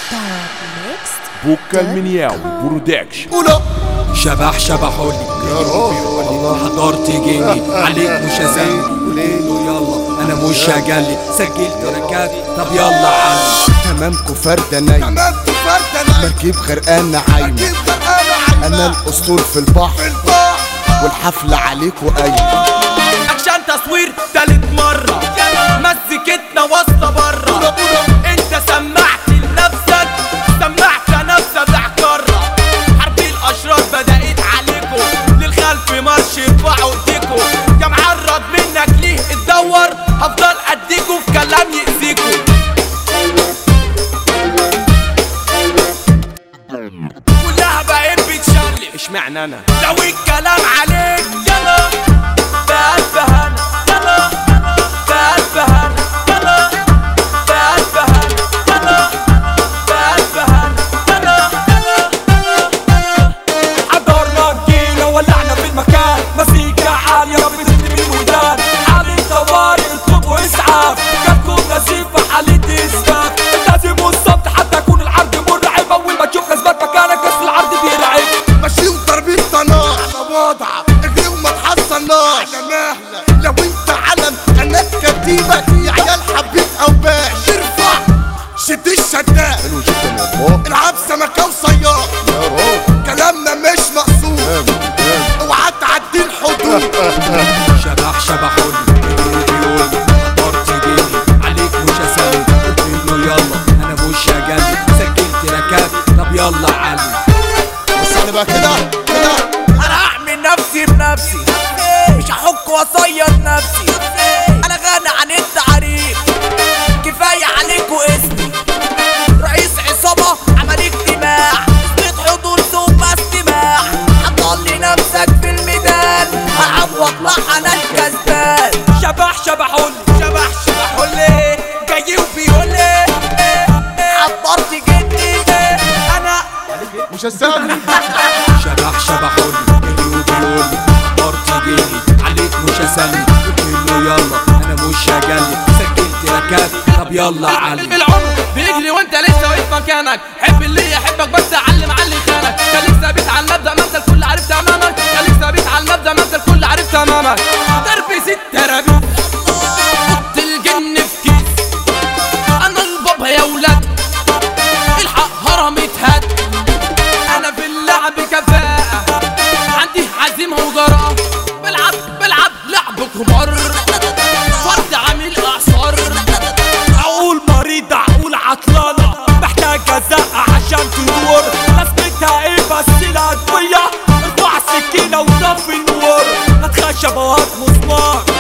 بوكا المنياوي برودكشن. قولوا شبحولي يا روح والله حضرت جيني عليك مش هزني يلا انا مش هجلي سجلت ركات طب يلا علي تمامكو فردة نايمة مركب غرقانة عايمة انا الاسطول في البحر والحفلة عليكو قايمة عشان تصوير تالت مرة مزيكتنا واصلة برا انت سمعت لنفسك سمعت نفسك بحكرة حرب الاشرار بدأت عليكو للخلف مارش ارفعوا ايديكو يا معرض منك ليه تدور هفضل اديكو في كلام يأذيكو كلها بقيت بتشلف اشمعنى انا لو الكلام عليك يلا بألف هنا يلا بألف هنا يلا بألف هنا يلا بألف هنا يلا حضرنا جينا ولعنا في المكان مزيكا عالية بتدي من الودان حالة طوارئ اطلبوا اسعاف جاتكم نزيفة حالة اسفاف لازم الصمت حتى يكون العرض مرعب اول ما تشوف نسبات مكانك بس العرض بيرعب ماشي وضربين طناش على وضعك اجري وما تحصلناش على مهلك لو انت علم انا كتيبك يا عيال حبيت او باش ارفع شد الشداد حلو جدا والله العب سمكة وصياد يا روح كلامنا مش مقصود اوعى تعدي الحدود شبحولي بيقول حضرت جيني عليك مش هسلي قلت له يلا انا مش هجلي سجلت ركات طب يلا علي بص انا بقى كده انا هعمل نفسي بنفسي مش هحك واصير نفسي انا غني عن التعريف كفايه عليكوا اسمي رئيس عصابه عمل اجتماع اثبت حضور ثم استماع هتضل نفسك في الميدان هعوض لحن الكسبان شبحولي جاي وبيقولي حضرت جدي انا مش هستنى شبحولي بيقول حضرت جيني عليك مش هسلي قلت له يلا انا مش هجلي سجلت ركات طب يلا علي العمر بيجري وانت لسه واقف مكانك حب اللي يحبك بس علم على اللي خانك خليك ثابت على المبدأ ما انت الكل عارف تمامك خليك ثابت على المبدأ ما انت الكل عارف تمامك درب ست ربيع حط الجن في كيس انا البابا يا ولاد الحق هرم اتهد انا في اللعب كفاءة عندي عزيمة وجراءة بلعب لعب كبار فرد عامل اعصار عقول مريض عقول عطلانة محتاجة زقة عشان تدور لازمتها ايه بس الأدوية ارفع سكينة وطفي النور هات خشب وهات مسمار